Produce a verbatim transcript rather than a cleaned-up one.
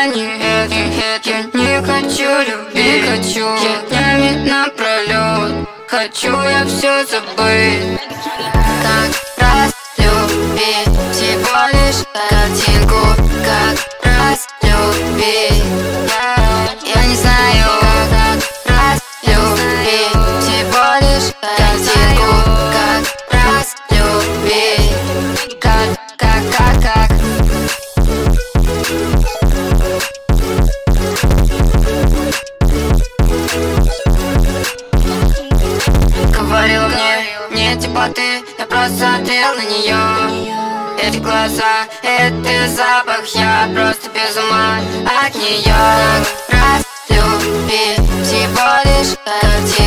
я не это, я не хочу любить, хочу я днями напролет, хочу я все забыть. Как раз любить, всего лишь картинку, как раз любить. Я не знаю, как раз любить, всего лишь картинку, как раз любить. Как, как, как, как говорила мне, не типа ты, я просто смотрел на нее. Эти глаза, этот запах, я просто без ума от нее. Как раз любить, всего лишь картинку.